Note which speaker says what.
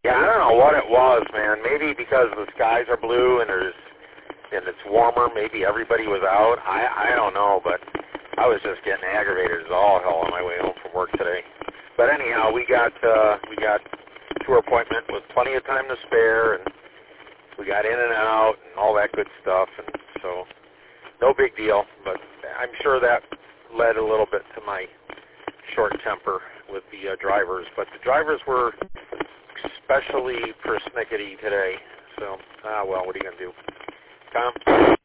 Speaker 1: Yeah, I don't know what it was, man. Maybe because the skies are blue and it's warmer. Maybe everybody was out. I don't know, but I was just getting aggravated as all hell on my way home from work today. But anyhow, we got tour appointment with plenty of time to spare, and we got in and out and all that good stuff, and so no big deal. But I'm sure that led a little bit to my short temper with the drivers. But the drivers were especially persnickety today. So, well, what are you going to do? Tom?